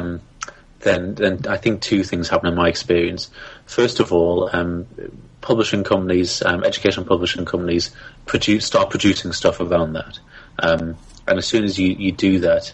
then I think two things happen in my experience. First of all, publishing companies, educational publishing companies, start producing stuff around that. And as soon as you do that,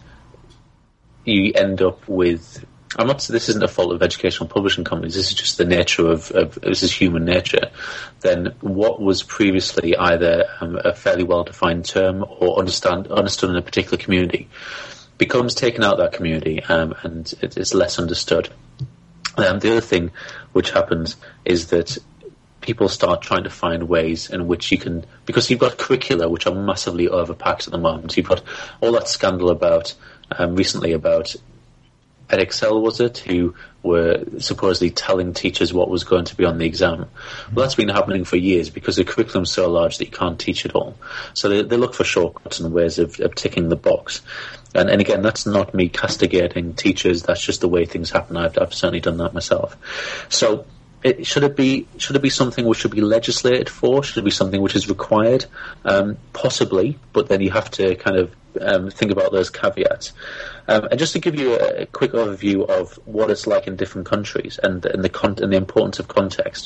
you end up with... this isn't a fault of educational publishing companies, this is just the nature of this is human nature. Then what was previously either a fairly well-defined term or understood in a particular community becomes taken out of that community, and it's less understood. The other thing which happens is that people start trying to find ways in which you can, because you've got curricula which are massively overpacked at the moment. You've got all that scandal about recently about Edexcel, was it, who were supposedly telling teachers what was going to be on the exam. Well, that's been happening for years because the curriculum's so large that you can't teach it all. So they look for shortcuts and ways of ticking the box. And again, that's not me castigating teachers. That's just the way things happen. I've certainly done that myself. So should it be something which should be legislated for? Should it be something which is required? Possibly, but then you have to kind of think about those caveats. And just to give you a quick overview of what it's like in different countries and the importance of context.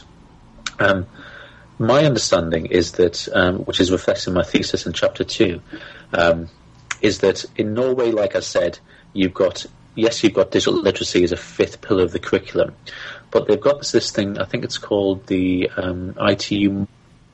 My understanding is that, which is reflected in my thesis in chapter 2, is that in Norway, like I said, you've got digital literacy as a fifth pillar of the curriculum, but they've got this thing, I think it's called the ITU.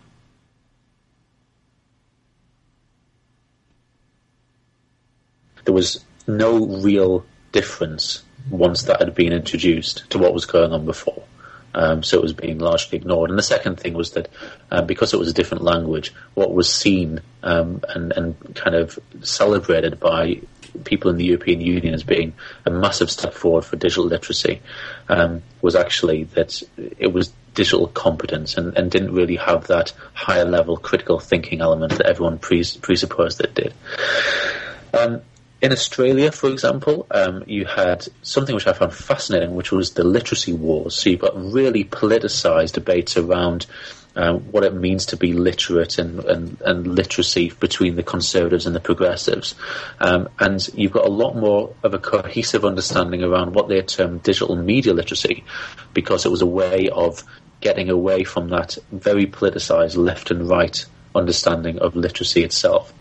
There was no real difference once that had been introduced to what was going on before. So it was being largely ignored. And the second thing was that because it was a different language, what was seen and kind of celebrated by people in the European Union as being a massive step forward for digital literacy was actually that it was digital competence and didn't really have that higher level critical thinking element that everyone presupposed that it did. In Australia, for example, you had something which I found fascinating, which was the literacy wars. So you've got really politicised debates around what it means to be literate and literacy between the conservatives and the progressives. And you've got a lot more of a cohesive understanding around what they term digital media literacy, because it was a way of getting away from that very politicised left and right understanding of literacy itself.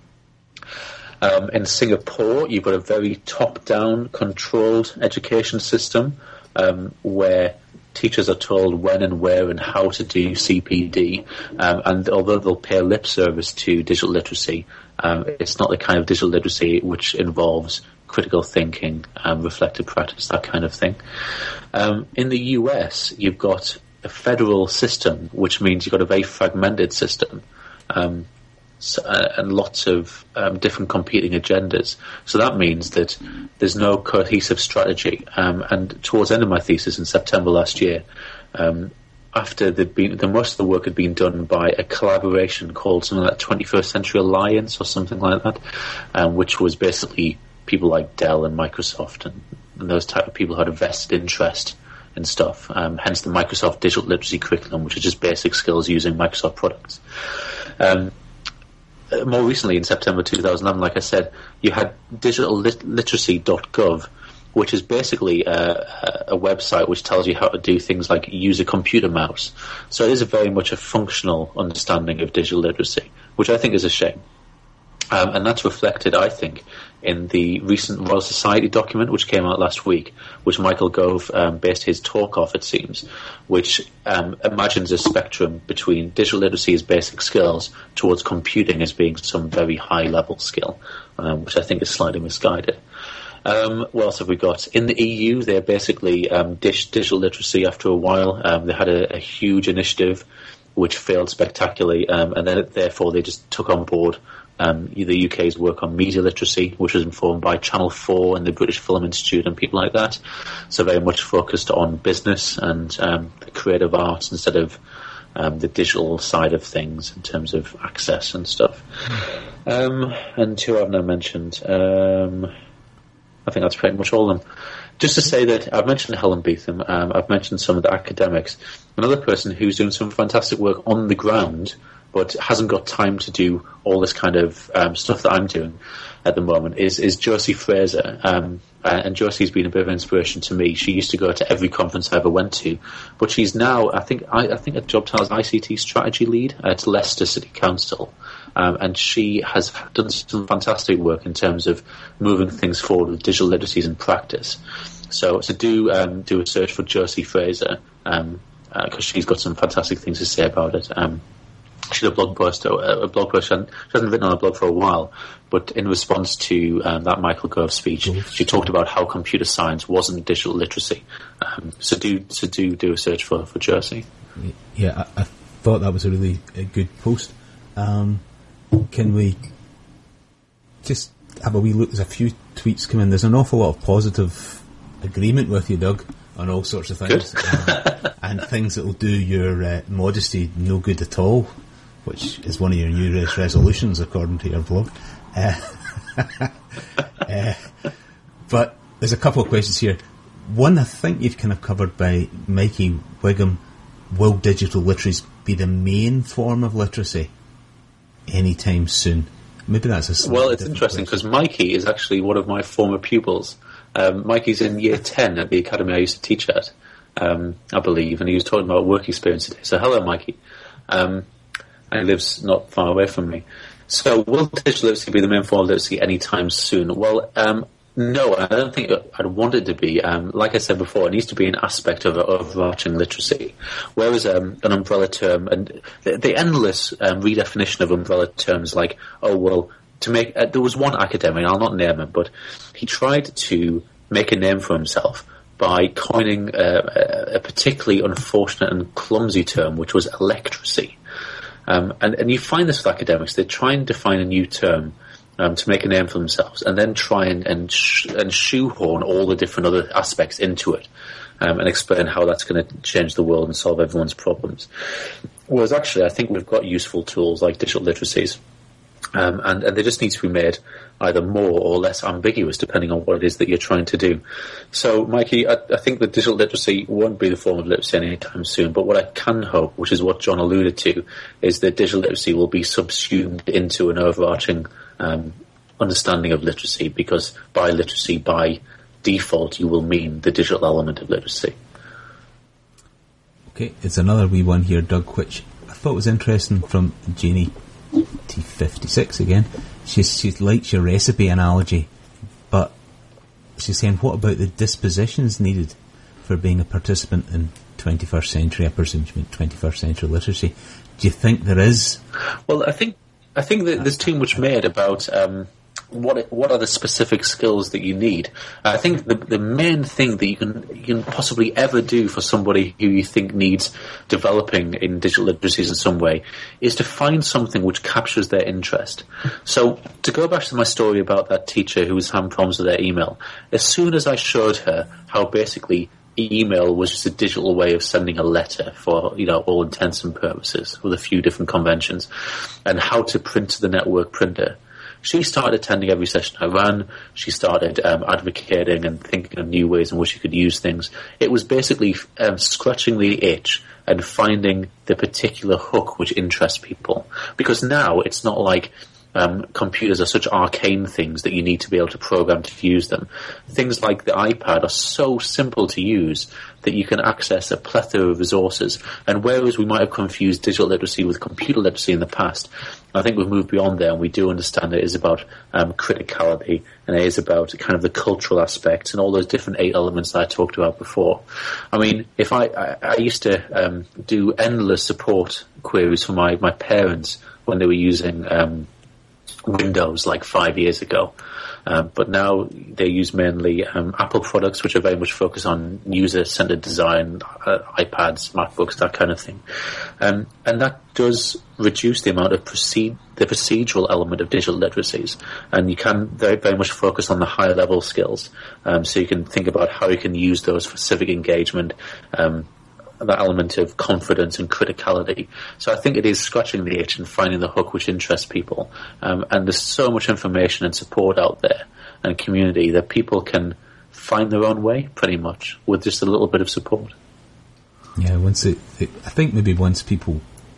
In Singapore, you've got a very top-down controlled education system where teachers are told when and where and how to do CPD, and although they'll pay lip service to digital literacy, it's not the kind of digital literacy which involves critical thinking, reflective practice, that kind of thing. In the US, you've got a federal system, which means you've got a very fragmented system, and lots of different competing agendas. So that means that there's no cohesive strategy. And towards the end of my thesis in September last year, after most of the work had been done by a collaboration called something like 21st Century Alliance or something like that, which was basically people like Dell and Microsoft and those type of people who had a vested interest in stuff. Hence the Microsoft Digital Literacy Curriculum, which is just basic skills using Microsoft products. More recently, in September 2011, like I said, you had digitalliteracy.gov, which is basically a website which tells you how to do things like use a computer mouse. So it is very much a functional understanding of digital literacy, which I think is a shame. And that's reflected, I think, in the recent Royal Society document, which came out last week, which Michael Gove based his talk off, it seems, which imagines a spectrum between digital literacy as basic skills towards computing as being some very high-level skill, which I think is slightly misguided. What else have we got? In the EU, they basically dished digital literacy after a while. They had a huge initiative which failed spectacularly, and then therefore they just took on board the UK's work on media literacy, which was informed by Channel 4 and the British Film Institute and people like that. So very much focused on business and the creative arts instead of the digital side of things in terms of access and stuff. And who I've now mentioned, I think that's pretty much all of them. Just to say that I've mentioned Helen Beetham, I've mentioned some of the academics. Another person who's doing some fantastic work on the ground but hasn't got time to do all this kind of stuff that I'm doing at the moment is Josie Fraser. And Josie's been a bit of an inspiration to me. She used to go to every conference I ever went to, but she's now, I think her job title is ICT Strategy Lead at Leicester City Council. And she has done some fantastic work in terms of moving things forward with digital literacies in practice. So do a search for Josie Fraser, because she's got some fantastic things to say about it. She did a blog post. She hasn't written on a blog for a while, but in response to that Michael Gove speech, she talked about how computer science wasn't digital literacy. So do a search for Josie. Yeah, I thought that was a really good post. Can we just have a wee look? There's a few tweets come in. There's an awful lot of positive agreement with you, Doug, on all sorts of things. And things that will do your modesty no good at all, which is one of your New Year's resolutions, according to your blog. But there's a couple of questions here. One, I think you've kind of covered by Mikey Wigham. Will digital literacy be the main form of literacy anytime soon? Maybe that's a well, it's interesting because Mikey is actually one of my former pupils. Mikey's in year 10 at the academy I used to teach at, I believe, and he was talking about work experience today. So hello, Mikey. And he lives not far away from me. So will digital literacy be the main form of literacy anytime soon? Well, no, I don't think I'd want it to be. Like I said before, it needs to be an aspect of overarching literacy. Whereas an umbrella term, and the endless redefinition of umbrella terms like, oh, well, to make... there was one academic, I'll not name him, but he tried to make a name for himself by coining a particularly unfortunate and clumsy term, which was electracy. And you find this with academics. They try and define a new term to make a name for themselves, and then try and shoehorn all the different other aspects into it. and explain how that's going to change the world and solve everyone's problems. Whereas actually, I think we've got useful tools like digital literacies. And they just need to be made either more or less ambiguous depending on what it is that you're trying to do. So, Mikey, I think that digital literacy won't be the form of literacy anytime soon, but what I can hope, which is what John alluded to, is that digital literacy will be subsumed into an overarching understanding of literacy, because by literacy, by default, you will mean the digital element of literacy. Okay, it's another wee one here, Doug, which I thought was interesting from Janie T56 again. She likes your recipe analogy, but she's saying, what about the dispositions needed for being a participant in 21st century, I presume she meant 21st century literacy? Do you think there is? Well, I think that there's too much made about what are the specific skills that you need. I think the main thing that you can possibly ever do for somebody who you think needs developing in digital literacies in some way is to find something which captures their interest. So to go back to my story about that teacher who was having problems with their email, as soon as I showed her how basically email was just a digital way of sending a letter for, all intents and purposes with a few different conventions, and how to print to the network printer, she started attending every session I ran. She started advocating and thinking of new ways in which she could use things. It was basically scratching the itch and finding the particular hook which interests people. Because now it's not like computers are such arcane things that you need to be able to program to use them. Things like the iPad are so simple to use that you can access a plethora of resources. And whereas we might have confused digital literacy with computer literacy in the past, I think we've moved beyond there, and we do understand it is about criticality, and it is about kind of the cultural aspects and all those different 8 elements that I talked about before. I mean, if I used to do endless support queries for my parents when they were using Windows like 5 years ago. But now they use mainly Apple products, which are very much focused on user-centered design, iPads, MacBooks, that kind of thing. And that does reduce the amount of the procedural element of digital literacies. And you can very, very much focus on the higher level skills. So you can think about how you can use those for civic engagement, that element of confidence and criticality. So I think it is scratching the itch and finding the hook which interests people. And there's so much information and support out there and community that people can find their own way pretty much with just a little bit of support. Yeah, I think maybe once people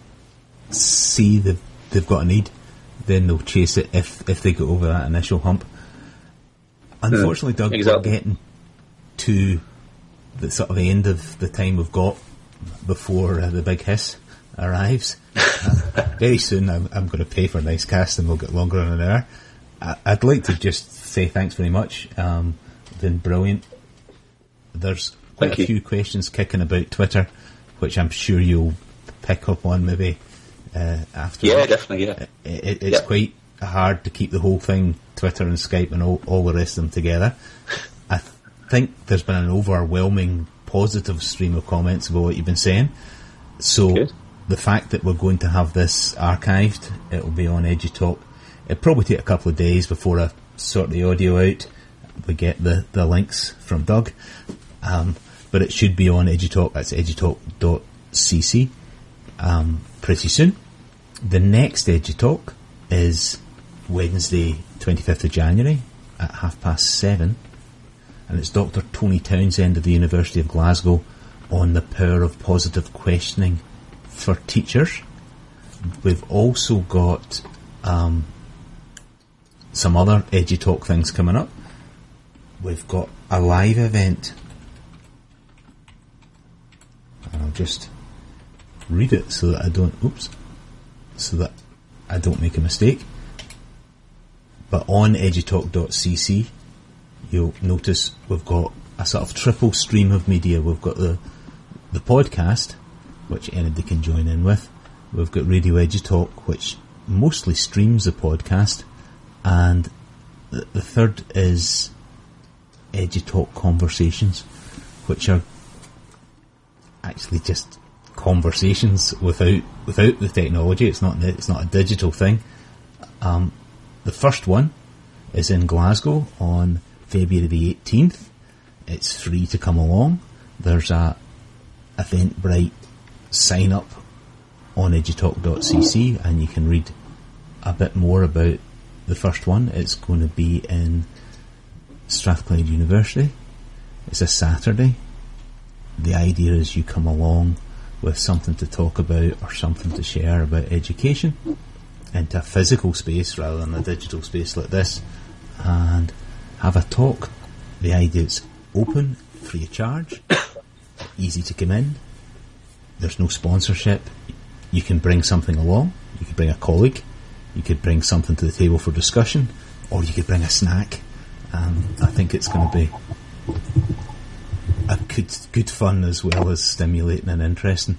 see that they've got a need, then they'll chase it if they get over that initial hump. Unfortunately, Doug, exactly. We're getting to the sort of the end of the time we've got before the big hiss arrives. Very soon I'm going to pay for Nicecast and we'll get longer than an hour. I'd like to just say thanks very much. Been brilliant. There's quite a few questions kicking about Twitter, which I'm sure you'll pick up on maybe after. Yeah, definitely, yeah. It's quite hard to keep the whole thing, Twitter and Skype and all the rest of them together. I think there's been an overwhelming positive stream of comments about what you've been saying. So good. The fact that we're going to have this archived, it'll be on EduTalk. It'll probably take a couple of days before I sort the audio out. We get the links from Doug. But it should be on EduTalk. That's edutalk.cc pretty soon. The next EduTalk is Wednesday, 25th of January at 7:30. And it's Dr. Tony Townsend of the University of Glasgow on the power of positive questioning for teachers. We've also got some other EduTalk things coming up. We've got a live event, and I'll just read it so that I don't make a mistake. But on edutalk.cc, you'll notice we've got a sort of triple stream of media. We've got the podcast, which anybody can join in with. We've got Radio EduTalk, which mostly streams the podcast. And the third is EduTalk Conversations, which are actually just conversations without the technology. It's not a digital thing. The first one is in Glasgow on February the 18th. It's free to come along. there's a Eventbrite sign up on edutalk.cc, and you can read a bit more about the first one. It's going to be in Strathclyde University. It's a Saturday. The idea is you come along with something to talk about or something to share about education into a physical space rather than a digital space like this, and have a talk. The idea is open, free of charge, easy to come in. There's no sponsorship. You can bring something along. You could bring a colleague. You could bring something to the table for discussion, or you could bring a snack. I think it's going to be a good fun as well as stimulating and interesting.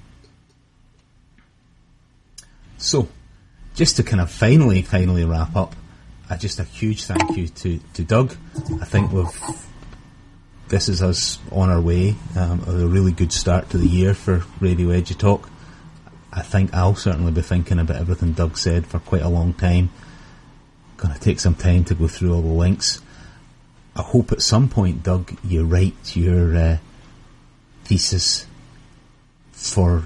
So, just to kind of finally wrap up, just a huge thank you to Doug. I think this is us on our way, a really good start to the year for Radio EduTalk. I think I'll certainly be thinking about everything Doug said for quite a long time. Going to take some time to go through all the links. I hope at some point, Doug, you write your thesis for,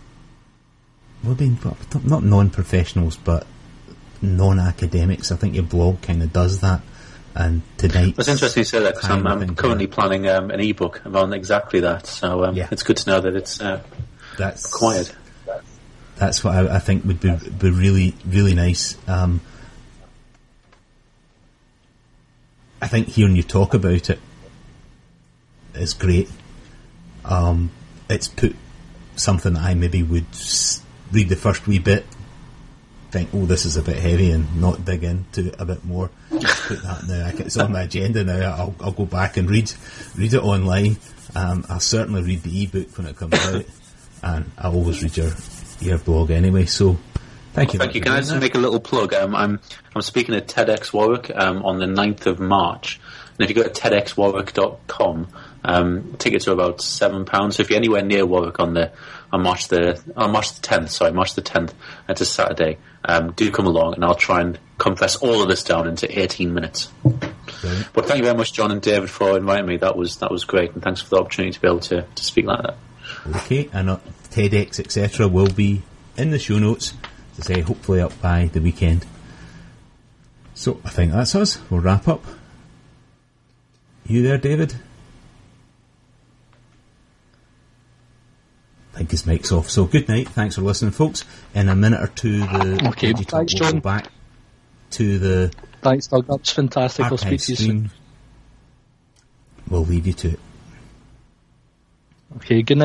not non-professionals, but non-academics. I think your blog kind of does that. And tonight, it's interesting you say that, because I'm currently planning an ebook on exactly that. So it's good to know that it's required. That's what I think would be really, really nice. I think hearing you talk about it is great. It's put something that I maybe would read the first wee bit, think, oh, this is a bit heavy, and not dig into it a bit more. Put that now. It's on my agenda now. I'll go back and read it online. I'll certainly read the ebook when it comes out, and I always read your blog anyway. So thank you. Thank you. Can I just make a little plug? I'm speaking at TEDx Warwick on the 9th of March, and if you go to tedxwarwick.com, tickets are about £7. So if you're anywhere near Warwick on March the 10th, it's a Saturday, do come along, and I'll try and compress all of this down into 18 minutes. Brilliant. But thank you very much, John and David, for inviting me. That was great, and thanks for the opportunity to be able to speak like that. Okay, and TEDx, etc. will be in the show notes, to say, hopefully up by the weekend. So I think that's us. We'll wrap up. You there, David? I think his mic's off. So good night. Thanks for listening, folks. In a minute or two, thanks, John. We'll go back to the... Thanks, Doug. That's fantastic. I'll speak to you soon. We'll leave you to it. Okay, good night.